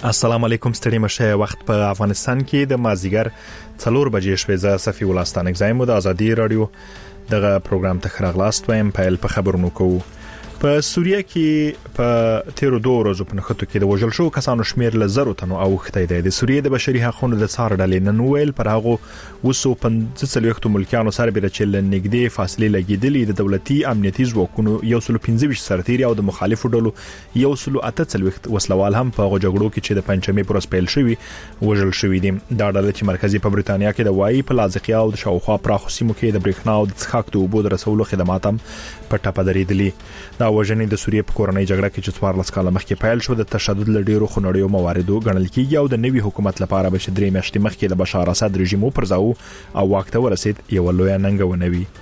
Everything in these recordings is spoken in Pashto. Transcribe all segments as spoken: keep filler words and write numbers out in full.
السلام علیکم ستړي مشه وخت په افغانستان کې د مازیګر څلور بجې شوې ز صفي ولستان اگزایم د ازادي رادیو دغه پروګرام ته خراغلاست وایم په په خبرونو کوو. په سوریه کې په تیرو دوه ورځو په نخښتو کې د وژل شو کسانو شمیر ل زرو تنو او خته دی. د سوریه د بشري حقوقو د څار ډلې نن ویل پر هغه وسو پنځه وختو ملکانو سره به چې لنګدې فاصله لګیدلې د دولتي امنیتي ځواکونو یو سل پنځه سرتیري او د مخالفو ډلو یو سل اته وخت وسلوال هم په جګړو کې چې د پنځمې پر سپیل شوی وژل شوی دي. دا ډله چې مرکزی په بریتانیا کې د وای په لازقیا او د شاوخوا پراخو سیمو کې د برېښنا او د څښاک د اوبو د رسولو خدمات هم په ټاپه درېدلې. دا وژنې د سوریه په کورنۍ جګړه کې چې څوارلس کاله مخکې پیل شو د تشدد لډیرو خنړیو مواردو غنل کېږي او د نوي حکومت لپاره به درې میاشتې مخکې د بشار اسد رژیم پرځاو او وخت ورسید یو لوی ننګونه وی.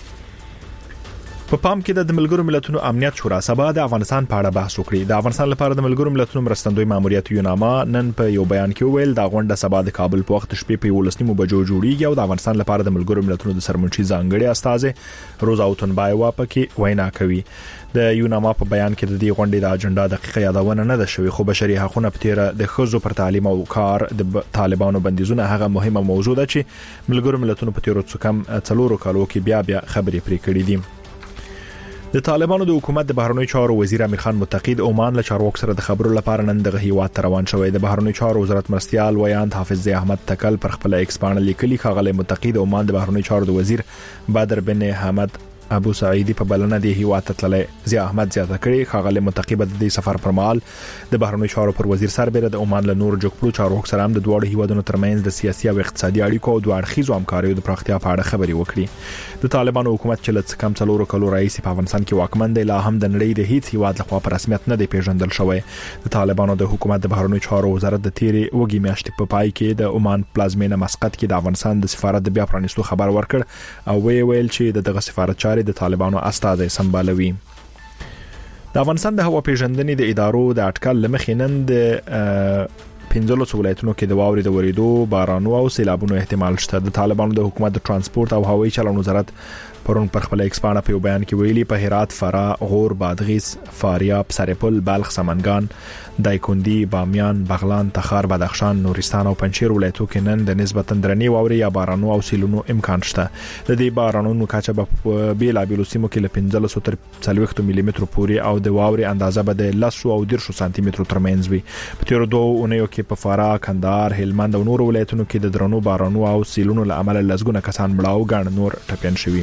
په پام کې د ملګرو ملتونو امنیت شورا سبا د افغانستان په اړه بحث وکړي. د افغانستان لپاره د ملګرو ملتونو مرستندوی ماموریت یوناما نن په یو بیان کې ویل دا غونډه سبا د کابل په وخت شپې په ولسنیمو بجو جوړیږي او د افغانستان لپاره د ملګرو ملتونو د سرمنشي ځانګړي استاد روزا اوتنبایوا پکې وینا کوي. د یوناما په بیان کې د دې غونډې د اجنډا دقیقه یادونه نه ده شوې خو بشري حقوقو په تیر د خزو پر تعلیم او کار د طالبانو بندیزونه هغه مهمه موضوع ده چې ملګرو ملتونو په تیر څو کم څلورو کالو کې بیا بیا خبرې پرې کړې دي. د طالبانو د حکومت د بهرنیو چارو وزیر امیر خان متقید عمان له چارواکو سره د خبرو لپاره نن دغه هیواد روان شوی. د بهرنیو چارو وزارت مرستيال ویاند حافظ احمد تکل پر خپل ایکس باندې لیکلي خغله متقید عمان د بهرنیو چارو د وزیر بدر بن حمد ابو سعیدی په بلنه دی هیواد ته تللی. ضیاء احمد زیاته کړي خغله متقید د دې سفر پر مهال د بهرنیو چارو پر وزیر سربېره د عمان له نور جوړپلو چارواکو سره هم د دوه هیوادونو ترمنځ د سیاسي او اقتصادي اړیکو او دوه اړخیزو همکاریو د پراختیا په اړه خبرې وکړي. د طالبانو حکومت چې لږ کم څلورو کلو رئیس په افغانستان کې واکمن دی لا هم د نړۍ د هیڅ هیواد لخوا په رسمیت نه دی پیژندل شوی. د طالبانو د حکومت د بهرنیو چارو وزارت د تیرې وګي میاشتې په پای کې د عمان پلازمینه مسقط کې د افغانستان د سفارت د بیا پرانیستو خبر ورکړ او وی ویل چې دغه سفارت چارې د طالبانو استاد سمبالوي. د افغانستان د هوا پیژندنې د ادارو د اټکل لمخې نن د پنځلس ولایتونو کې د واورې د وریدو بارانو او سیلابونو احتمال شته. د طالبانو د حکومت د ترانسپورت او هوایي چلن وزارت پرون پر خپل ایکسپانه په بیان کې ویلي په هرات، فراه، غور، بادغیس، فاریاب، سرپل، بلخ، سمنګان، دایکندي، بامیان، بغلان، تخار، بدخشان، نورستان او پنجشیر ولایتونو کې نن د نسبتا درنې واورې یا بارانو او سیلونو امکان شته. د دې بارانونو کچه په بیلابیلو سیمو کې له پنځلس تر څلوېښت ملي متر پورې او د واورې اندازه به د لس او دیرش سانتي متر ترمنځ وي. په تیر دوه اونیو کې په فراه، کندهار، هلمند او نور ولایتونو کې د درنو بارانو او سیلونو له امله لزګونه کسان مړه او ګڼ نور ټپيان شوي.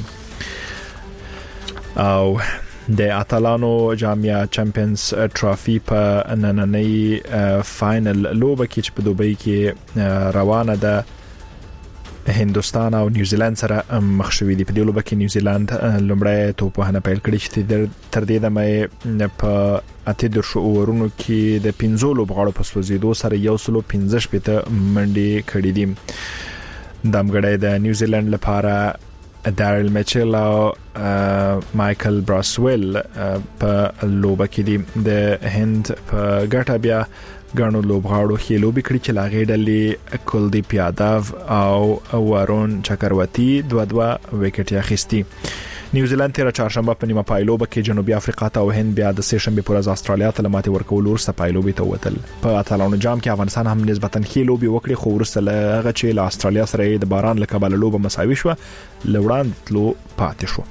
او د اتلانو جامعه چمپیونز ټرافي په نننۍ فائنل لوبه کې چې په دوبۍ کې روانه ده هندستان او نیوزیلند سره مخ شوي دي. په دې لوبه کې نیوزیلند لومړی توپوهنه پیل کړې چې تر دې دمه په اته د شعورونو کې د پنځو لوبغاړو په سوځېدو سره یو سل پنځه شپږ منډې کړې دي. دمګړی د نیوزیلند لپاره دارل میچل او مایکل براسویل په لوبه کې دي. د هند په ګټه بیا ګڼو لوبغاړو ښې لوبې کړې چې لاغې ډلې کلدیپ یاداو او وارون چکرورتی دوه دوه وکټ اخیستي. نیوزیلند تیر چهارشنبه په نیمه پایلوبه کې جنوبي افریقا ته او هند بیا د سه شنبه پر ورځ استرالیا ته لماتې ورکول ورسته پایلوبې ته وتل. په اتلانو جام کې افغانستان هم نسبتا ښې لوبې وکړې خو ورسته له هغه چې له استرالیا سره د باران له کبله لوبه مساوي شو لوړاند تلو پاتې شو.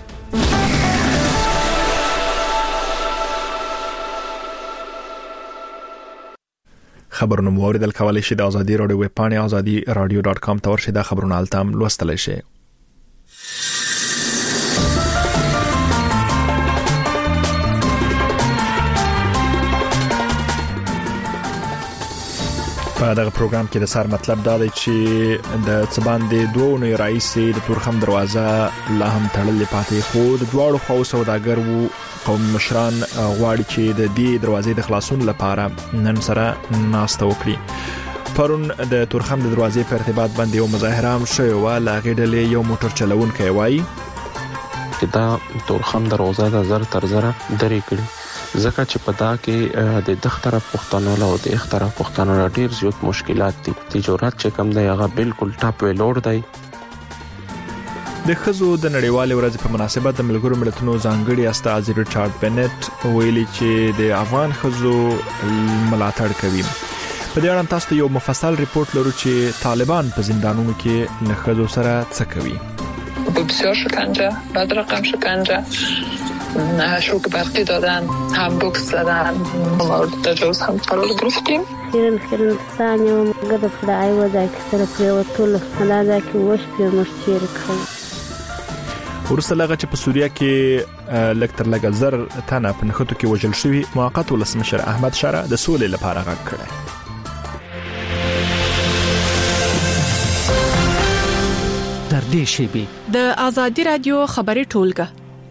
خبرونه موریدل کولای شي د ازادي رادیو ویب پاڼه ازادي رادیو ډاټ کام ته ورشي. دا خبرونه التام لوستل شي. په دغه پروګرام کې د سر مطلب دا دی چې د څباندې دوه نوې رئیس د تورخم دروازه لا هم تړلې پاتې خو د دواړو خو سوداګر وو قوم مشران غواړي چې د دې دروازې د خلاصون لپاره نن سره ناسته وکړي. پرون د تورخم د دروازې په ارتباط باندې یو مظاهره هم شوی و. لاغې ډلې یو موټر چلونکی وایي چې دا تورخم دروازه د زر تر زره درې کړي ځکه چې په دا کې د دغه طرف پښتنو له او د اخ طرف پښتنو له ډیر زیات مشکلات دي. تجارت چې کم دی هغه بالکل ټاپ وی لوړ دی. د خزو د نړیوالې ورځې په مناسبت د ملګرو ملتونو ځانګړي استازي ریچارډ بنټ ویلي چې د افغان خزو ملاتړ کوي. په دې اړه تاسو ته یو مفصل ریپورت لرو چې طالبان په زندانونو کې له ښځو سره څه کوي. بسیار شکنجه، بعد رقم شکنجه، شوک برقی دادن، هم بوکس زدن، مورد تجاوز هم قرار گرفتیم. خیرن خیرن ثانیه و مگه فدای و ذاک سره پریوتل ملا ذاک وش په مشتیر کړ. ورسره لغه چې په سوریه کې لکتر لګل زر تنه په نخټو کې وژل شوی موقت ولسمشر احمد شاه د سولې لپاره غږ کړی. در دې شیبي د آزادي رادیو خبري ټولګه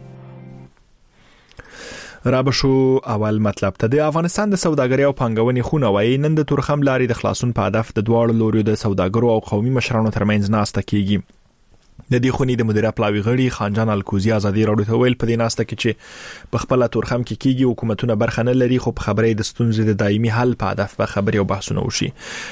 رابشو اول مطلب ته د افغانستان د سوداګرۍ او پانګونې خونه وایي نن د تورخم لارې د خلاصون په هدف د دواړو لوريو د سوداګرو او قومي مشرانو ترمنځ ناسته کیږي. د دې خونې د مدیره پلاوی غړي خانجان الکوزی ازادي راډیو ته ویل په دې ناسته کې چې په خپل تورخم کې کیږي حکومتونه برخه نه لري خو په خبرې د ستونزې د دایمي حل په هدف به خبرې او بحثونه وشي.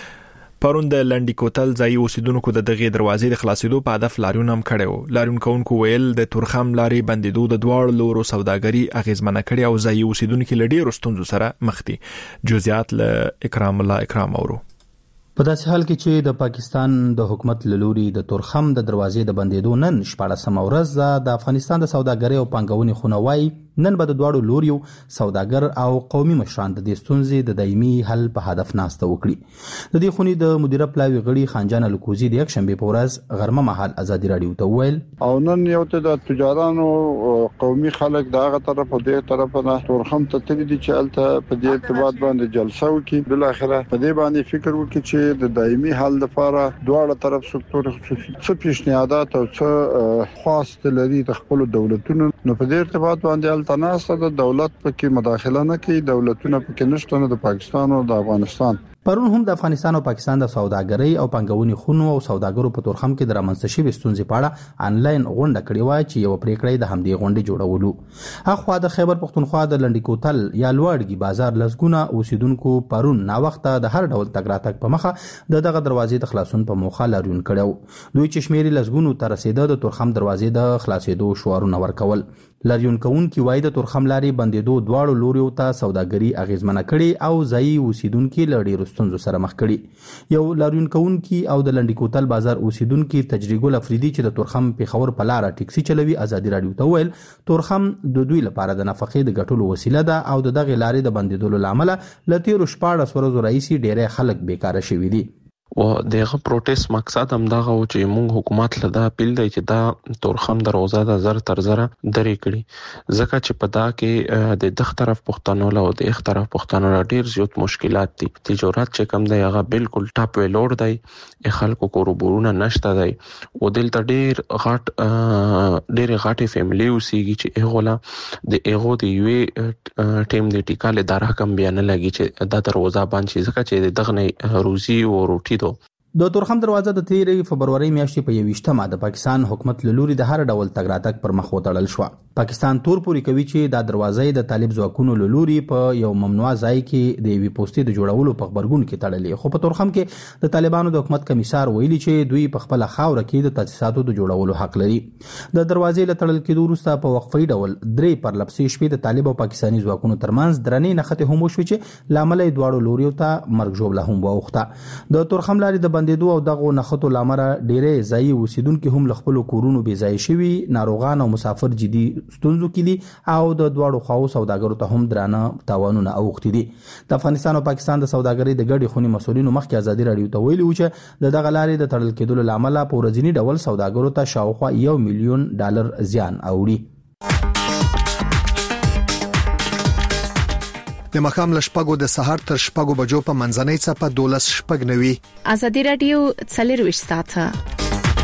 پرون د لنډی کوتل ځای اوسیدونکو د دغه دروازې د خلاصېدو په هدف لاریون هم کړو. لاریون کوونکو ویل د تورخم لارې بندیدو د دواړو لورو سوداګري اغیزمنه کړي او ځای اوسیدونکو لډیر ستونزو سره مخ دي. جزئیات له اکرام الله اکرام اورو. په داسې حال کې چې د پاکستان د حکومت لوري د تورخم د دروازې د بندیدو نن شپږم ورځ د افغانستان د سوداګرۍ او پانګونې خونه وایي نن به د دواړو لوریو سوداګر او قومي مشران د دې ستونزې د دایمي حل په هدف ناسته وکړي. د دې خونې د مدیره پلاوی غړي خانجان الکوزی د یک شنبه په ورځ غرمه مهال ازادي راډیو ته ویل او نن یو ته د تجارانو قومي خلک دغه طرف او دغه طرف نه تورخم ته تللی دي چې الته په دې ارتباط باندې جلسه وکړي. بل اخره په دې باندې فکر وکړي چې د دایمي حل لپاره دواړه طرف سکتور څه پیشنهادات او څه خواست لري د خپل دولتونو. نو په دې ارتباط باندې التناسه د دولت پکې مداخله نه کوي، دولتونه پکې نشته، نه د پاکستان او د افغانستان. پرون هم د افغانستان او پاکستان د سوداګرۍ او پانګونې خونو او سوداګرو په تورخم کې د رامنځته شوې ستونزې په اړه انلاین غونډه کړې و چې یو پریکړه د همدې غونډې جوړولو. اخوا د خیبر پختونخوا د لنډی کوتل یا لوړګي بازار لسګونه اوسیدونکو پرون نا وخته د هر ډول تګ راتګ په مخه د دغه دروازې د خلاصون په موخه لاریون کړو. دوی چې شمیرې لسګونو تر رسیدو د تورخم دروازې د خلاصېدو شعارونه ورکول. لاریون کوونکي وایي د تورخم لارې بندیدو دواړو لوریو ته سوداګري اغیزمنه کړي او ځایي اوسیدونکو له ډیرو ستونزو سره مخ کړي. یو لاریون کوونکي او د لنډی کوتل بازار اوسیدونکو تجریګل افریدي چې د تورخم پیښور په لار ټیکسي چلوي ازادي راډیو ته ویل تورخم د دوی لپاره د نفقې د ګټلو وسیله ده او د دغه لارې د بندیدلو لامل ل تیرو شپږ ورځې راځي ډیره خلک بیکاره شوي دي. و دغه پروتست مقصد هم دا و چې موږ حکومت له دا اپیل دی چې دا تورخم دروازه د زر تر زره درې کړي ځکه چې په دا کې د دغه طرف پښتنو له او د اخ طرف پښتنو له ډیر زیات مشکلات دي. تجارت چې کم دی هغه بالکل ټاپ ویلور دی، خلکو کوربورونه نشته دی او دلته ډیر غټ ډیر غټي فیملی اوسېږي چې هغه د هغه د یو ټیم د ټیکاله دره کم بیان لګي چې دا دروازه باندې ځکه چې دغه نه روزي او روټي د تورخم دروازه د تیرې فبرवरी میاشتې په یوویشتمه د پاکستان حکومت لوري د هر ډول تګ راتګ پر مخ وتړل شو. پاکستان تور پوری کوي چې دا دروازه د طالب ځواکونو لوري په یو ممنوع ځای کې د وی پوسټي د جوړولو په خبرګون کې تړلې. خو په تورخم کې د طالبانو د حکومت کمیسار ویلي چې دوی په خپل خاور کې د تاسیساتو د جوړولو حق لري. د دروازې له تړل کېدو وروسته په وقفي ډول درې پر لپسې شپې د طالب او پاکستاني ځواکونو ترمنځ درنې نښته هم وشو چې لامل یې دواړو لوريو ته مرګ ژوبله هم واوخته. د تورخم لارې د بندیدو او دغه نښتو لامل ډېرې ځایي اوسیدونکو هم له خپل کورونو بې ځای شوي، ناروغان او مسافر جدي ستونزو کې دي او د دواړو خواو سوداګرو ته هم درانه تاوانونه اوښتي دي. د افغانستان او پاکستان د سوداګرۍ د ګډې خونې مسولینو مخکې ازادي راډیو ته ویلي و چې د دغه لارې د تړل کېدلو لامل په ورځني ډول سوداګرو ته شاوخوا یو میلیون ډالر زیان اوړي. د مخام لشپګو د سحر تر شپګو بجو په منځنۍ څپه دولس شپګ نوي. ازادي راډیو څلرويشت ساعته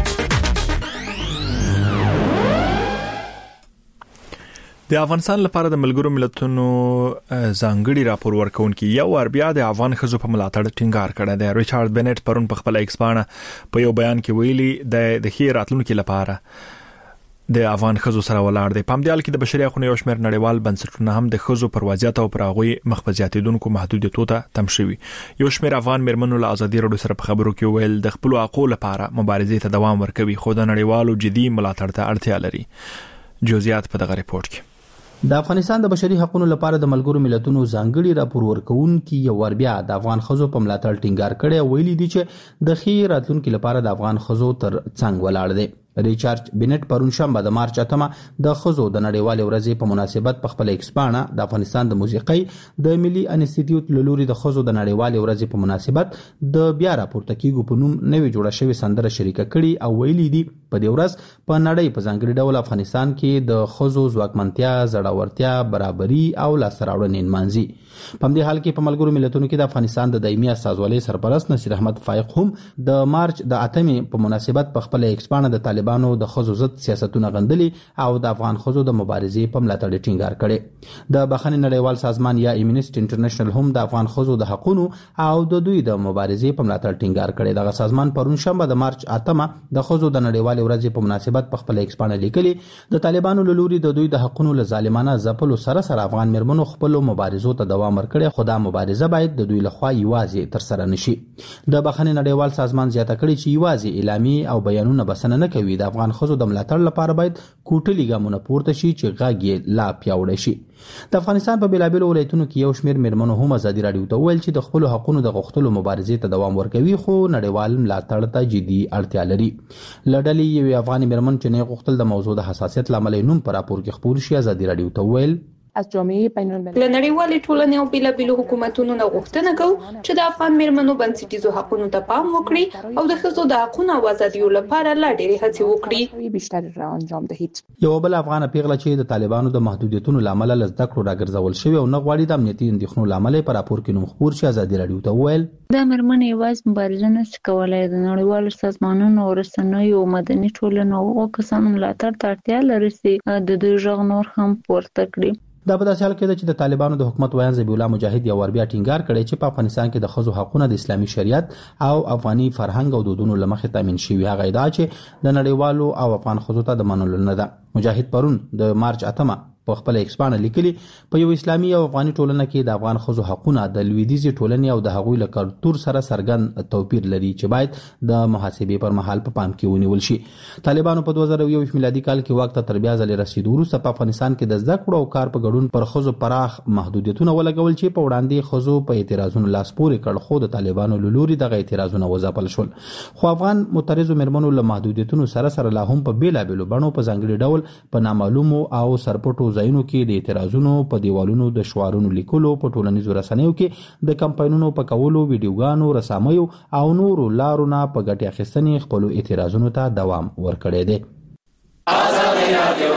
د افغانستان لپاره د ملګرو ملتونو ځانګړي راپور ورکونکي یو اربیا د افغان خزو په ملاتړ ټینګار کړی دی. ریچارډ بنټ پرون په خپل ایکس باندې په یو بیان کې ویلي د د خیر راتلونکو لپاره د افغان خزو سره ولاړ دی. په همدې حال کې د بشري حقوقو یو شمېر نړیوال بنسټونه هم د خزو پر وضعیت او پر هغه مخبزیاتیدونکو محدودیتونو ته تم شوي. یو شمېر افغان مرمنو له ازادي راډیو سره په خبرو کې ویل د خپل حقوقو لپاره مبارزې ته دوام ورکوي خو د نړیوالو جدي ملاتړ ته اړتیا لري. جزئیات په دغه ریپورت کې. د افغانستان د بشري حقوقو لپاره د ملګرو ملتونو ځانګړي راپور ورکوونکي یو ور بیا د افغان خزو په ملاتړ ټینګار کړی ویلي دي چې د خیر راتلونکو لپاره د افغان خزو تر څنګ ولاړ دي. ریچارډ بینټ پرون شنبه د مارچ اتمه د خزو د نړیوال ورځې په مناسبت په خپل ایکس باندې د افغانستان د موسیقي د ملي انسټیټیوټ لوري د خزو د نړیوال ورځې په مناسبت د بیا راپورته کیږي په نوم نوې جوړه شوی سندره شریکه کړي او ویلي دي په دې ورځ په نړۍ په ځانګړي ډول افغانستان کې د خزو ځواکمنتیا، زړورتیا، برابري او لاسته راوړنې نمانځي. په دې حال کې په ملګرو ملتونو کې د افغانستان د دایمي استازولۍ سرپرست نصیر احمد فائق هم د مارچ د اتمې په مناسبت په خپل ایکس باندې د طالبانو د خزو ضد سیاستونه غندلي او د افغان خزو د مبارزې په ملاتړ ټینګار کړي. د بخښنې نړیوال سازمان یا ایمنسټ انټرنیشنل هم د افغان خزو د حقوقو او د دوی د مبارزې په ملاتړ ټینګار کړي. دغه سازمان پرون شنبه د مارچ اتمه د خزو د نړیوال ورځې په مناسبت په خپل ایکس باندې لیکلي د طالبانو لوري د دوی د حقوقو له ظالمانه ځپلو سره سره افغان مرمنو خپل مبارزو ته دوام ورکړي، خو دا مبارزه باید د دوی لخوا یوازې تر سره نشي. د بخښنې نړیوال سازمان زیاته کړي چې یوازې اعلامي او بیانونه بسنه نه کوي، د افغان خزو د ملاتړ لپاره باید کوټلي ګامونه پورته شي چې غږ یې لا پیاوړی شي. د افغانستان په بیلابیلو ولایتونو کې یو شمېر میرمنو هم ازادي راډیو ته ویل چې د خپل حقوقو د غوښتلو مبارزې ته دوام ورکوي، خو نړیوال ملاتړ ته جدي اړتیا لري. لړلې یو افغاني میرمن چې نه غوښتل د موضوع د حساسیت لامل نوم پر راپور کې خپور شي ازادي راډیو ته ویل از جامعه بین المللی له نړیوالې ټولنې او بیلابیلو حکومتونو نه غوښتنه کوو چې د افغان میرمنو بنسټیزو حقوقو ته پام وکړي او د ښځو د حقوقو او ازادیو لپاره لا ډېرې هڅې وکړي. بیشتر انجام دهید. یو بل افغان پیغله چې د طالبانو د محدودیتونو لامل له زده کړو راګرځول شوی او نه غواړي د امنیتي اندېښنو لامل په راپور کې نوم خپور شي ازادي راډیو ته ویل دا مرمنې یوازې مبارزه نشي کولای، د نړیوالو سازمانونو او رسنیو او مدني ټولنو او کسانو ملاتړ ته اړتیا لري چې د دوی غږ نور هم پورته کړي. دا په داسې حال کې ده چې د طالبانو د حکومت ویان ذبیح الله مجاهد یو ور بیا ټینګار کړی چې په افغانستان کې د ښځو حقوقونه د اسلامي شریعت او افغاني فرهنګ او دودونو له مخې تامین شوي. هغه ادعا چې د نړیوالو او افغان ښځو ته د منلو نه ده. مجاهد پرون د مارچ اتمه په خپل ایکس باندې لیکلي په یو اسلامي او افغاني ټولنه کې د افغان ښځو حقوقونه د لویدیځي ټولنې او د هغوی له کلتور سره څرګند توپیر لري چې باید د محاسبې پر مهال په پام کې ونیول شي. طالبانو په دوه زره یو میلادي کال کې واک ته تر بیا ځلې رسیدو وروسته په افغانستان کې د زده کړو او کار په ګډون پر ښځو پراخ محدودیتونه ولګول چې په وړاندې ښځو په اعتراضونو لاس پورې کړ، خو د طالبانو له لوري دغه اعتراضونه وځپل شول. خو افغان معترضو میرمنو له محدودیتونو سره سره لا هم په بیلابیلو بڼو په ځانګړي ډول په نامعلومو او سرپټو ځایونو کې د اعتراضونو په دیوالونو د شعارونو لیکلو، په ټولنیزو رسنیو کې د کمپاینونو په کولو، ویډیوګانو، رسامیو او نورو لارو نه په ګټې اخیستنې خپلو اعتراضونو ته دوام ورکړی دی. ازادي راډیو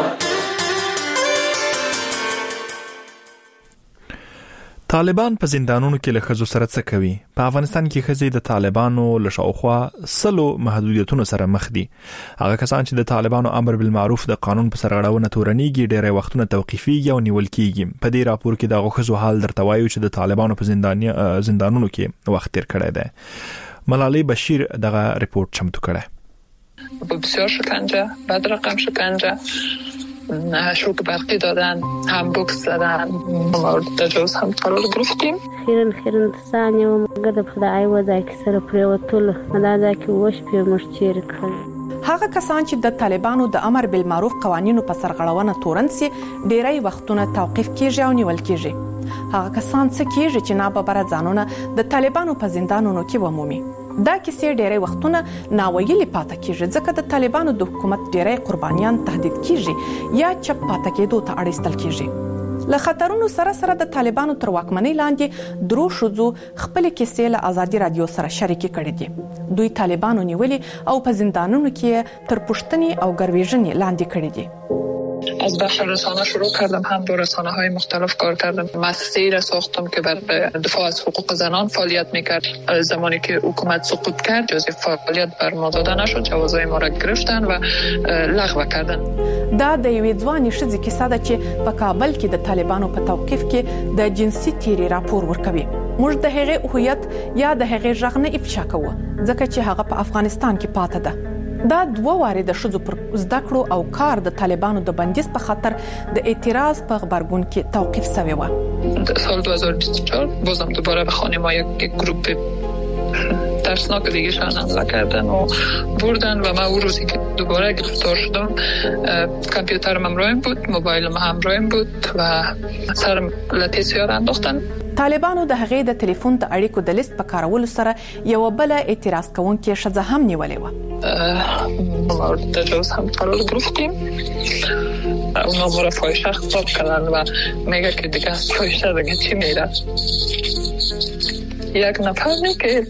طالبان په زندانونو کې له ښځو سره څه کوي؟ په افغانستان کې ښځې د طالبانو له شاوخوا سلو محدودیتونو سره مخ دي. هغه کسان چې د طالبانو امر بالمعروف د قانون په سرغړونه تورنيږي ډېری وختونه توقيفيږي او نیول کیږي. په دې راپور کې د ښځو حال درته وایو چې د طالبانو په زنداني زندانونو کې وخت تیر کړی دی. ملالۍ بشیر دغه ریپورت چمتو کړی. بسیار شکنجه، بد رقم شکنجه، شوک برقی دادن، هم بوکس زدن، مورد تجاوز هم قرار گرفتیم. خیرن خیرن ثانیه و مگه خدای وځي کې سره پریوتل مدازه کې وش په مشچیر کړ. هغه کسان چې د طالبانو د امر بالمعروف قوانینو په سرغړونه تورن سي ډیری وختونه توقيف کیږي او نیول کیږي. هغه کسان څه کیږي چې ناببره ځانونه د طالبانو په زندانونو کې ومومي. دا کیسې ډیری وختونه ناویلي پاتې کیږي ځکه د طالبانو د حکومت ډیری قربانیان تهدید کیږي یا چپ پاتې کېدو ته اړیستل کیږي. له خطرونو سره سره د طالبانو تر واکمنۍ لاندې درو شذو خپل کیسې له ازادي رادیو سره شریک کړي دي. دوی طالبانو نیولي او په زندانونو کې تر پوښتنې او ګرویژنې لاندې کړي دي. از بخش رسانه شروع کردم، هم با رسانه های مختلف کار کردم. مؤسسه‌ای را ساختم که بر دفاع از حقوق زنان فعالیت میکرد. زمانی که حکومت سقوط کرد اجازه فعالیت بر ما داده نشد، جوازهای ما را گرفتن و لغو کردن. دا د یوې ځوانې ښځې کیسه ده چې په کابل کې د طالبانو په توقيف کې د جنسي تیری راپور ورکوي. موږ د هغې هویت یا د هغې غږ نه افشا کوو ځکه چې هغه په افغانستان کې پاتې ده. دا دوه واره د شذو پر زده کړو او کار د طالبانو د بندیز په خاطر د اعتراض په خبرګون کې توقيف شوی و. سال دو هزار و بیست و چهار بازم دوباره به خانه ما یک گروپ ترسناک دیگه شان حمله کردن و بردن و من اون روزی که دوباره گرفتار شدم کامپیوترم همراهم بود، موبایلم همراهم بود و سرم لته سیار انداختن. طالبانو د هغې د ټلیفون د اړیکو د لیست په کارولو سره یو بل اعتراض کوونکې ښځه هم نیولې و. مورد تجاوز هم قرار گرفتیم. اونا ما را فاحشه خطاب کردن و میگه که دیگه از فاحشه دیگه چی میره. یک نفر که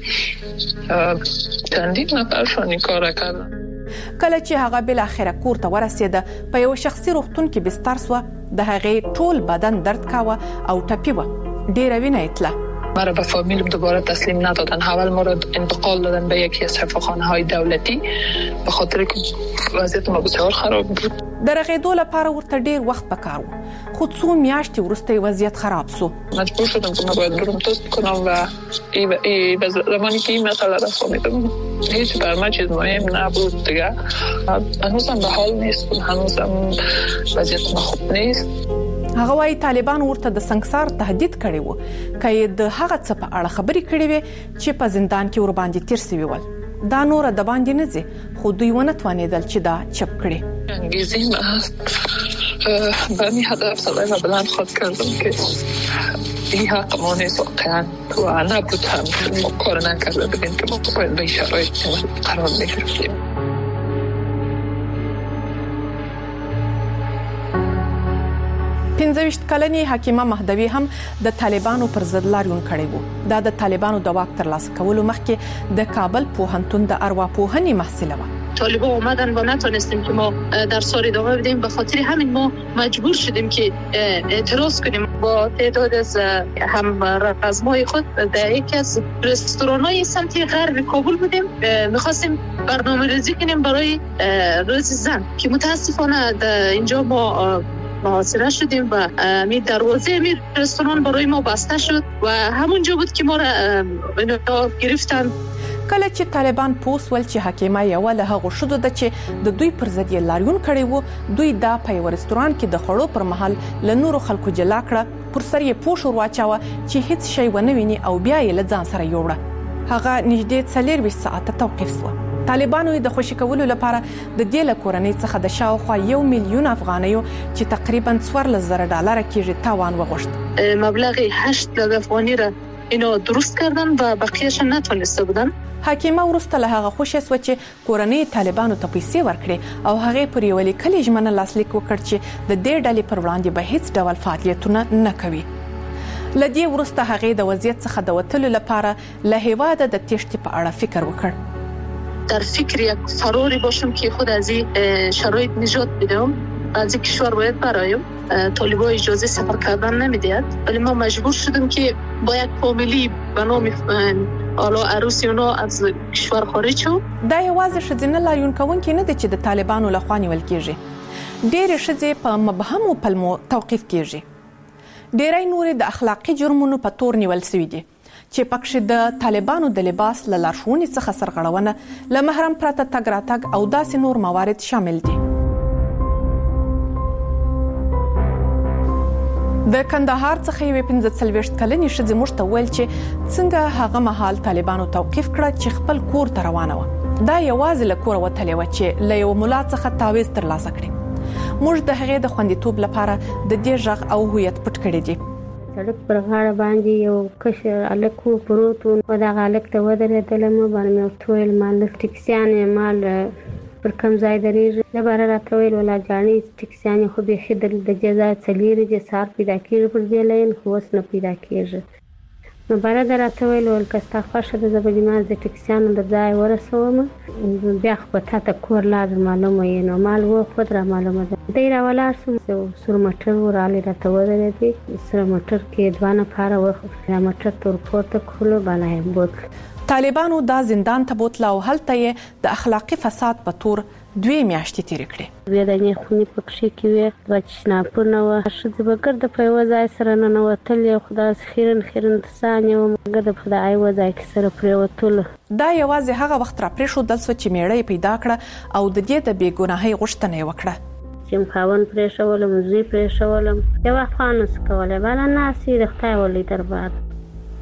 چندین نفرشان این کار کردن. کله چې هغه بل اخره کور ته ورسېده په یو شخصي روغتون کې بستر سو، د هغې ټول بدن درد کاوه او ټپي و. ډیره وینه ایتله. ما را به فامیلم دوباره تسلیم ندادن. اول ما را انتقال دادن به یکی از شفاخانه‌های دولتی به خاطر که وضعیت ما بسیار خراب بود. د رغېدو لپاره ورته ډیر وخت پکار و، خو څو میاشتې وروسته وضعیت خراب سو. مجبور شدم که من باید برم تست کنم و ای ای زمانی که این مسئله را فهمیدم هیچ بر من چیز مهم نبود دیگه. هنوزم به حال نیست، هنوزم وضعیت ما خوب نیست. هغه وايي طالبان ورته د سنگسار تهدید کړی وو که د هغه څه په اړه خبرې کړې وي چې په زندان کې ور باندې تیر سوي ول. دا نور د باندې نه ځي، خو دوی ونه توانېدل چې دا چپ کړي. انګیزی ما به می هدف صدای و بلند خود کردم که این حق ما نیست واقعا و نبود هم ما کار نکرده بگیم که ما باید به شرایط قرار بگیریم. پنځه ویشت کلنې حکیمه مهدوی هم د طالبانو پر ضد لاریون کړی وو. دا د طالبانو د واک ترلاسه کولو مخکې د کابل پوهنتون د ارواپوهنې محصله وه. طالبان اومدن و نتونستیم که ما در سال ادامه بدیم، به خاطر همین ما مجبور شدیم که اعتراض کنیم. با تعداد از هم رزمای خود در یکی از رستوران‌های سمت غرب کابل بودیم، می‌خواستیم برنامه‌ریزی کنیم برای روز زن که متاسفانه اینجا ما محاصره شدیم و می دروازه می رستوران برای ما بسته شد و همونجا بود که ما را اینا گرفتن. کله چې طالبان پوسول چې حکیمه یو له هغه شوده د چې د دوی پر ضد لاریون کړی وو، دوی دا په یو رستوران کې د خړو پر مهال له نورو خلکو جلا کړه، پر سر یې پوښ ورواچاوه چې هیڅ شی ونه ویني او بیا یې له ځان سره یوړه. هغه نږدې څلور ساعته توقیف شو. طالبانو د خوشی کولو لپاره د دې له کورنۍ څخه د شاوخوا یو میلیون افغانیو چې تقریبا څوارلس زره ډالر کېږي تاوان وغوښت. مبلغ هشت لک افغانی را اینا درست کردن و بقیه‌اش نتونسته بودن. حکیمه ورسته له هغه خوشی سو چې کورنۍ طالبانو ته پیسې ورکړي او هغه پر یو لیکلي ژمنه لاسلیک وکړ چې د دې ډلې پر وړاندې به هیڅ ډول فعالیتونه نه کوي. لدې ورسته هغه د وضعیت څخه د وټلو لپاره له هیواده د تشتي په اړه فکر وکړ. در فکر یک فراری باشم که خود از این شرایط نجات بدم، از این کشور باید برایم. طالبان اجازه سفر کردن نمیدهد، ولی ما مجبور شدیم که با یک فامیلی به نام حالا عروسی اونا از کشور خارج شو. دا یوازې ښځینه لاریون کوونکې نه دي چې د طالبانو لخوا نیول کېږي. ډېرې ښځې په مبهمو پلمو توقیف کېږي. ډېری نورې د اخلاقي جرمونو په تور نیول سوي دي چې پکښې د طالبانو د لباس له لارښوونې څخه سرغړونه، له محرم پرته تګ راتګ او داسې نور موارد شامل دي. د کندهار څخه یوې پنځه څلوېښت کلنې ښځې موږ ته وویل چې څنګه هغه مهال طالبانو توقیف کړه چې خپل کور ته روانه وه. دا یوازې له کوره وتلې وه چې له یو ملا څخه تعویض ترلاسه کړي. موږ د هغې د خوندیتوب لپاره د دې غږ او هویت پټ کړی دي. سړک پر غاړه باندې یو کشر هلک و پروت و، دغه هلک ته ودرېدلم، باندې مې ورته وویل مال ټکسیانې مال پر کوم ځای درېږي. د باره راته ویل ولا جانې ټکسیانې خو بیخي د دې ځای څه لرې دي، سهار پیدا کېږي پر دې لین، خو اوس نه پیدا کېږي. نو باره د راته ویل ویل که ستا خوښه ده زه به دې ما د ټکسیانو د ځای ورسوم، بیا خو به تا ته کور لار معلومه یې. نو مال وخود را معلومه ده. دی را ولاړ شوم، سور موټر ورغلی راته ودرېدی. سره موټر کې دوه نفره وه، دا موټر ته ورپورته کړلو، بالا یې بوتل. طالبانو دا زندان ته بوتله او هلته یې د اخلاقي فساد په تور دوی میاشتې تیرې کړې. ودانې خونې پکښې کې وې، دوه تشناپونه وه، ښځې به ګرده په یوه ځای سره ننوتلې، خو داسې خیرن خیرن تسانې وه، ګرده په د یوه ځای کې سره پرېوتلو. دا یوازې هغه وخت را پرېښودل سوه چې میړه یې پیدا کړه او د دې د بې ګناهۍ غوښتنه یې وکړه. چې خاوند پرېښولم، زوی پرېښولم، یو افغان نسو کولی، بله ناست د خدای ولی دربار.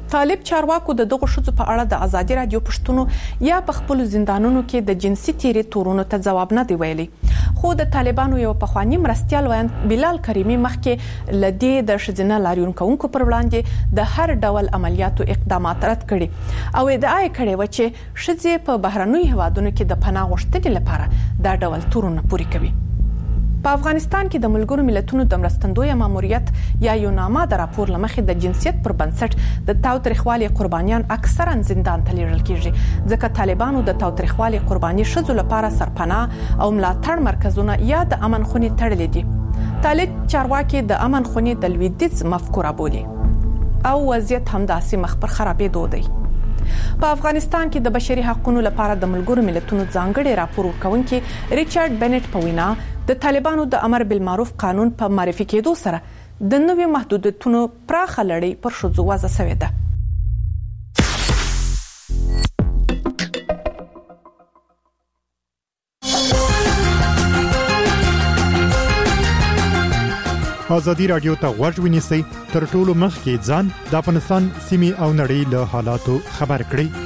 طالب چارواکو د دغه شذ په اړه د ازادي رادیو پښتون یا په خپل زندانونو کې د جنسي تیری تورونو ته جواب نه دی ویلي. خو د طالبانو یو پخوانی مرستيال ویان بلال کریمی مخکې لدی د شذنه لاریون کوونکو پر وړاندې د هر ډول عملیاتو اقدامات رد کړي او ادعا کړې و چې شذې په بهرنوي هوادونو کې د پناه غوښتنې لپاره دا ډول تورونه پوری کوي. په افغانستان کې د ملګرو ملتونو د مرستندوی ماموریت یا یوناما د راپور لمخې د جنسیت پر بنسټ د تاوتریخوالي قربانیان اکثرا زندان ته لیږل کیږي ځکه طالبانو د تاوتریخوالي قرباني شذو لپاره سرپناه او ملاتړ مرکزونه یا د امن خونې تړلې دي. طالب چارواکي د امن خونې د لویدیځ مفکوره بولي او وضعیت همداسې مخ پر خرابېدو دی. په افغانستان کې د بشري حقوقو لپاره د ملګرو ملتونو ځانګړي راپور ورکونکي ریچارډ بنټ په وینا د طالبانو د امر بالمعروف قانون په معرفي کېدو سره د نوې محدودیتونو پراخه لړۍ پر شذو وضع شوې ده. ازادي رادیو ته غوږ ونیسئ تر ټولو مخکې ځان د افغانستان سیمې او نړۍ له حالاتو خبر کړئ.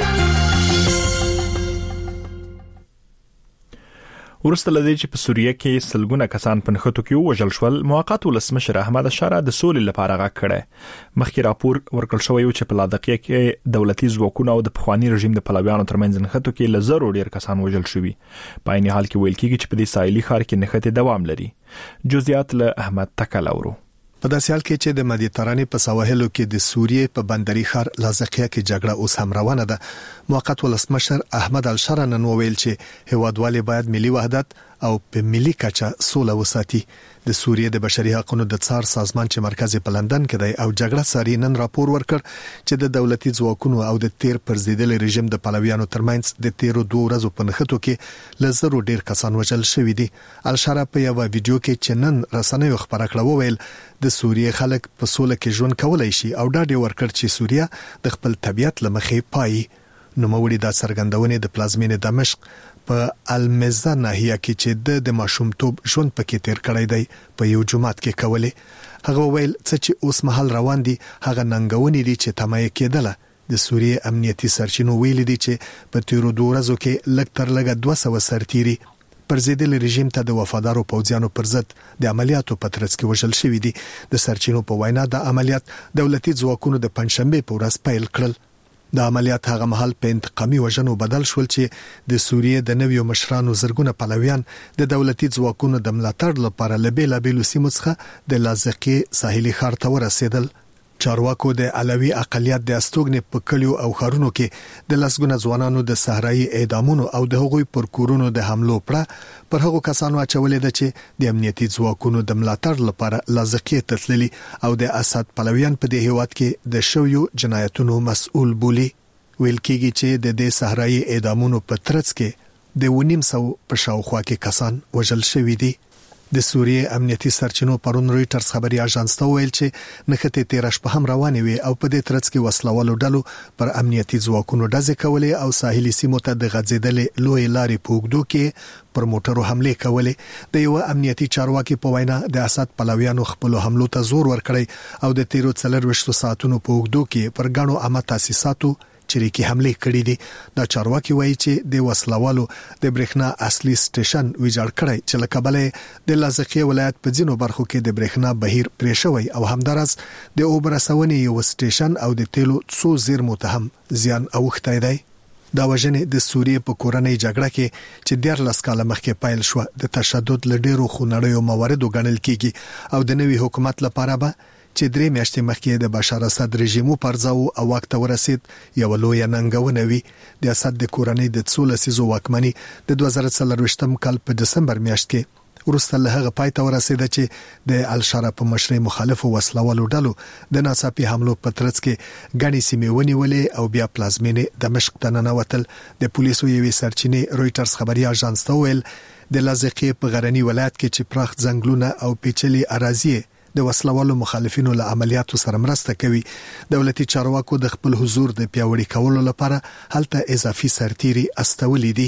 ورسته لدی چې په سوریه کې سلګونه کسان په نښتو کې وژل شول، موقت ولسمشر احمد شارع د سولې لپاره غږ کړی. مخکې راپور ورکړل شوی چې په لادقیه کې دولتي ځواکونه او د پخوانی رژیم د پلویانو ترمنځ نښتو کې لزر ډیر کسان وژل شوي. په عین حال کې ویل کېږي چې په دې ساحلي ښار کې نښتې دوام لري. جزئیات له احمد تکل اورو. په داسې حال کې چې د مدیترانې په سواحلو کې د سوریې په بندري ښار لازقیه کې جګړه اوس هم روانه ده، موقت ولسمشر احمد الشارع نن ویل چې هیوادوالي باید ملي وحدت او په ملي کچه سوله وساتي. د سوریې د بشري حقوقو د څار سازمان چې مرکز په لندن کې دی او جګړه ساري نن راپور ورکړ چې د دولتي ځواکونو او د تیر پرزیدل رژیم د پلویانو ترمنځ د تیرو دوه ورځو په نښتو کې لزرو ډیر کسان وژل شوي دي. الشارع په یو ویډیو کې چې نن رسنیو خبره کړه وویل د سوریې خلک په سوله کې ژوند کولای شي او ډاډ ورکړ چې سوریه د خپل طبيعت لمخې پای. نو موري د څرګندونې د پلازمینې دمشق په المزه ناحیه کې چې د ماشومتوب ژوند پکې تیر کړی دی په یو جماعت کې کوله. هغه ویل چې اوس مهال روان دي هغه ننګونې دي چې تمای کېدله. د سوریې امنیتي سرچینو ویل دي چې په تیرو دوه ورځو کې لږ تر لږه دوه سوه سرتیري پرزیدل رژیم ته د وفادارو پوځیانو پر ضد د عملیاتو په ترڅ کې وژل شوی دي. د سرچینو په وینا د عملیات دولتي ځواکونو د پنځشنبه په ورځ پیل کړل. د عملیات هغه محل په انتقامي وژنو بدل شول چې د سوریې د نویو مشرانو زرګونه پلویان د دولتي ځواکونو د ملاتړ لپاره لبیل بیل سیمو څخه د لازقي ساحلي ښار ته ورسېدل. چارواکو د علوي اقلیت د استوګنې په کلیو او خارونو کې د لسګونه ځوانانو د صحرایي اعدامونو او د هغوی پر کورونو د حملو پړه پر هغو کسانو اچولې ده چې د امنیتي ځواکونو د ملاتړ لپاره لازقي تتللي او د اسد پلویان په دې هیواد کې د شویو جنایتونو مسؤل بولی. ویل کېږي چې د دې صحرایي اعدامونو په ترڅ کې د ونیم سو په شاوخوا کې کسان وژل شوي دي. د سوریې امنیتي سرچینو پرون رويټرز خبري اژانس ته ویل چې نښتې تیر شپه هم روانې وي او په دې ترڅ کې وسلوالو ډلو پر امنیتي ځواکونو ډزې کولې او ساحلي سیمو ته د غځېدلې لوی لارې په اوږدو کې پر موټرو حمله کولې. د یو امنیتي چارواکي په وینا د اسد پلویانو خپل حملو ته زور ورکړی او د تیرو څلرويشت ساعتونو په اوږدو کې پر غاڼو عامه تاسیساتو چریکي حمله کړې دي. دا چارواکي وایي چې د وسلوالو د برېښنا اصلي سټیشن ویجاړ کړی چې له کابل د لازقیه ولایت په ځینو برخو کې د برېښنا بهیر پرې شوی او همدارس د اوبر رسونې یو سټیشن او د تیلو څو زیرمو ته هم زیان اوښتی دی. دا وژنې د سوریې په کورنۍ جګړه کې چې ډېر لس کاله مخکې پیل شو د تشدد له ډېرو خونړیو مواردو ګڼل کېږي او د نوي حکومت لپاره به چې درې میاشتې مخکې د بشار اسد رژیم پرځاو او وخت ورسید یو لوی ننګونه وی. د اسد د کورنۍ د څولسیزو واکمنۍ د دوه زره څلرويشتم کال په دسمبر میاشت کې ورسته له هغه پای ته ورسید چې د الشارع په مشرۍ مخالفو وسلوالو ډلو د ناڅاپي حملو په ترڅ کې غني سیمې ونیولې او بیا پلازمینې دمشق ته ننوتل. د پولیسو یوې سرچینې رويټرز خبري اژانس ته ویل د لازقیه په غرنی ولایت کې چې پراخ ځنګلونه او پیچلي اراضي د وسلوالو مخالفینو له عملیاتو سره مرسته کوي. دولتي چارواکو د خپل حضور د پیاوړي کولو لپاره هلته اضافي سرتیري استولې دي.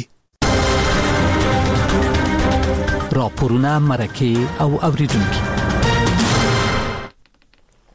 راپورونه مرکه او اوریدونکو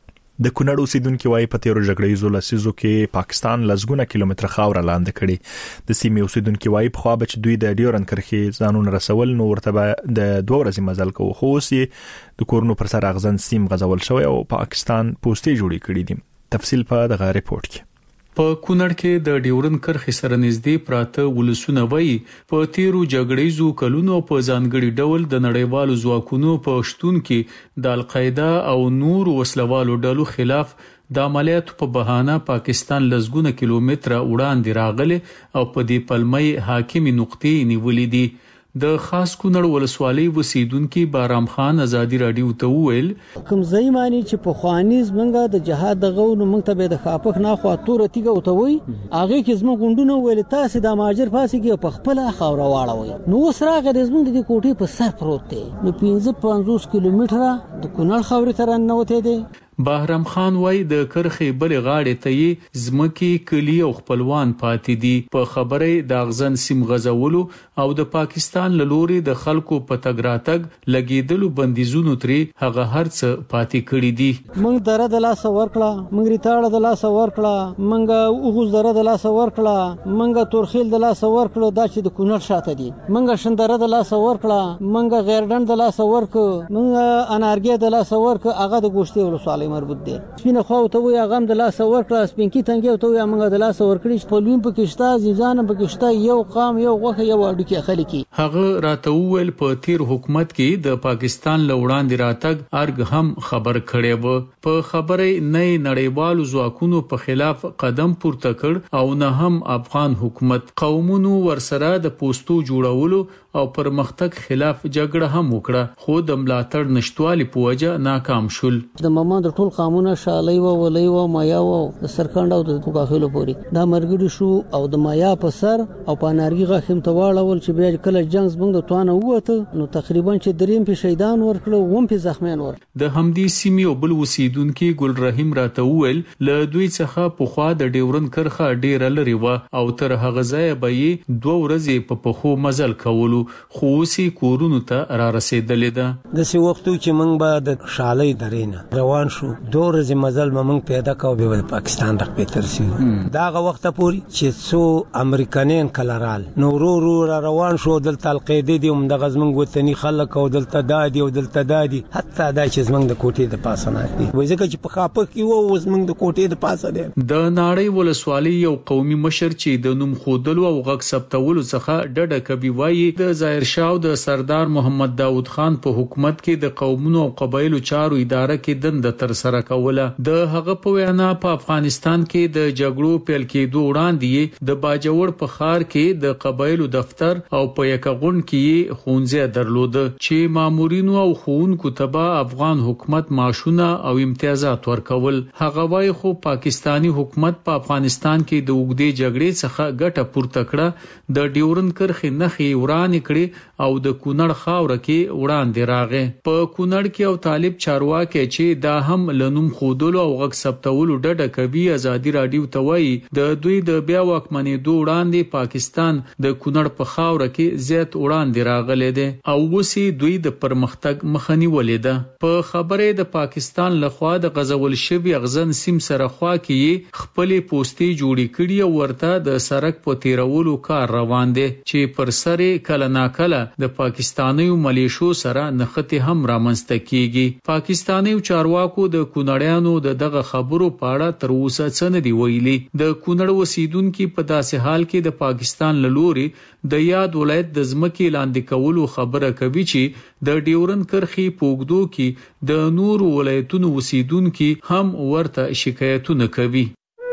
د کونړ اوسیدونکو وايي په تیرو جګړې زولسیزو کې پاکستان لزګونه کیلومتر خاور لاندې کړي. د سیمې اوسیدونکو وايي په خوا بچ دوی د ډیورن کرخي ځانون رسول نو ورته د دوه ورځې مزل کوو، خو اوس د کورونو پر سر اغزن سیم غزول شوی او پاکستان پوسټي جوړې کړې دي. تفصیل په دغه ریپورت کې. په کونړ کې د ډیورن کرخي سره نږدې پراته ولسونه وایي په تیرو جګړې زو کلونو په ځانګړي ډول د نړیوالو ځواکونو په شتون کې د القاعده او نور وسلوالو ډلو خلاف د عملیاتو په بهانه پاکستان لزګونه کیلومتره وړاندې راغله او په دې پلمې حاکمي نقطې نیولې دي. د خاص کونړ ولسوالۍ وسیدونکو بارام خان ازادي رادیو ته ویل کوم ځای مانی چې په خوانیز منګه د جهاد د غوونو منګ ته به د خاپخ نه خو تور تیګه وتوي هغه کې زمو غوندونه ویل تاسو د ماجر فاسي کې په خپل خاور واړوي نو سراغه د زمو د کوټې په سر پروت دی نو پنځه پنځوس کیلومتره د کونړ خاورې تر نه وته دی. بهرام خان وای د کرخي بل غاړې ته زمکی کلی او خپلوان پاتې دي. په خبره د اغزن سیم غزولو او د پاکستان لوري د خلکو په تګراتګ لګیدلو بندیزونو تری هغه هرڅ پاتې کړی دي. موږ دره د لاس ورکړه، موږ ریتاړه د لاس ورکړه، موږ اوغوز دره د لاس ورکړه، موږ تورخیل د لاس ورکړه، دا چې د کونړ شاته دي. موږ شندره د لاس ورکړه، موږ غیردن د لاس ورکړه، موږ انارګي د لاس ورکړه، هغه د ګوشتي ولسوالۍ مربوط دي. سپینه خو ته وي هغه د لاس ورکړه، سپینکی تنګي ته وي موږ د لاس ورکړي. په لویم پکشتا ځان پکشتا یو قام یو غوخه یو اډوکی خلکی. هغه راته ویل په تیر حکومت کې د پاکستان لوړاندې راتګ ارګ هم خبر کړي و. په خبره نه نړیوالو ځواکونو په خلاف قدم پورته کړ او نه هم افغان حکومت قومونو ورسره د پوسټو جوړولو او پرمختګ خلاف جګړه هم وکړه، خو د ملاتړ نشټوالي په وجه ناکام شول. د مامان د ټول قانون شالای و ولای و مایا و د سرکند او د توګاخلو پوری دا مرګړي شو او د مایا په سر او په نارګي غخم ته واړول چې بیا کله جنگ زمنګ د توانه وته نو تقریبا چې دریم په شهیدان ورکړو ووم په زخمیان ور. د همدی سیمې او بل وسیدونکو ګل رحیم راته ویل ل دوی څخه په خوا د ډیورن کرخه ډیر لري و او تر هغه ځای به یې دوه ورځې په پخو مزل کولو، خو سي کورونو ته را رسیدلې ده. د سی وختو چې موږ به د شالۍ درینه روان شو دوه ورځې مزل موږ پیدا کوو به پاکستان د پیتر سي داغه وخت پوري چې سو امریکایان کلرال نو ورو ورو را روان شو دلته القاعده دي هم د غزمن وطني خلک او دلته دادي او دلته دادي حتی دا چې موږ د کوټې د پاسه نه دي وایي چې په خاپه کې وو اوس موږ د کوټې د پاسه دي. د ناړۍ ولسوالۍ یو قومي مشر چې د نوم خودلو او غږ ثبتولو څخه ډډه کوي وایي د ظاهر شاه او د سردار محمد داود خان په حکومت کې د قومونو او قبایلو چارو اداره کې دند تر سره کوله. د هغه په وینا په افغانستان کې د جګړو پیل کېدو وړاندې د باجوړ په خار کې د قبایلو دفتر او په یکغون کې خونځه درلود چې مامورینو او خونکو تبا افغان حکومت معاشونه او امتیازات ورکول. هغه وایي خو پاکستانی حکومت په افغانستان کې د وګړي جګړې څخه ګټه پورته کړه، د ډیورن کرخي نخي وران کړي او د کونړ خاور کې وړاندې راغې. په کونړ کې او طالب چارواکي چې دا هم لنوم خودلو او غږ ثبتولو ډډه کوي ازادي رادیو ته وایي د دوی د بیا واکمنې دوه وړاندې پاکستان د کونړ په خاور کې زیات وړاندې راغلی دی او وسی دوی د پرمختګ مخنی ولیده. په خبره د پاکستان لخوا د غزول شوی اغزن سیم سره خوا کې خپل پوسټي جوړی کړي او ورته د سرک په تیرولو کار روان دی چې پر سره کله ناکله د پاکستاني ملیشو سره نخته هم رامنځته کیږي. پاکستاني چارواکو د کونړیانو د دغه خبرو په اړه تر اوسه څه نه دی ویلي. د کونړ وسیدونکو په داسې حال کې د پاکستان لوري د یاد ولایت د ځمکې لاندې کولو خبره کوي چې د ډیورن کرخي پوګدو کې د نور ولایتونو وسیدونکو هم ورته شکایتونه کوي.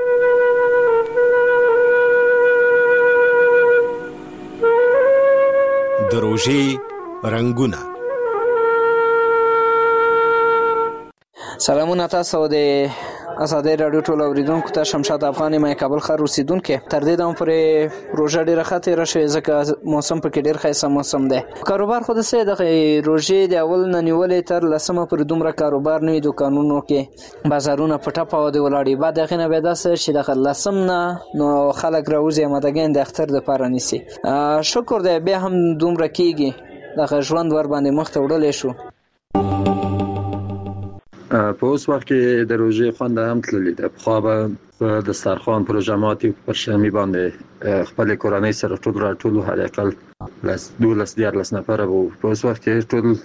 د روژې رنگونه. سلامونه تاسو د ازادي رادیو ټول اوریدونکو ته شمشاد افغاني مې کابل ښار اوسیدونکو تر دې دم پرې روژه ډیره خطر راشه ځکه موسم په کې ډیر ښه موسم دی. کاروبار خو د سه د روژې د اول ننیولې تر لسمه پر دومره کاروبار نه دکانونو کې بازارونه پټه پاو دی ولاړی. بعد غنه به داسه چې د لسم نه نو خلک راوځي مدګین د اختر د پاره نيسي. شکر دی به هم دومره کیږي د ژوند ور باندې مخ ته وړلې شو. په اوس وخت کې د روژې خوند هم تللی ده. خو به په دسترخوان پروژاماتي پر شمې باندې خپل کورنۍ سره ټول راټول حداقل لس دولس دیارلس نفر وو. په اوس وخت کې ټول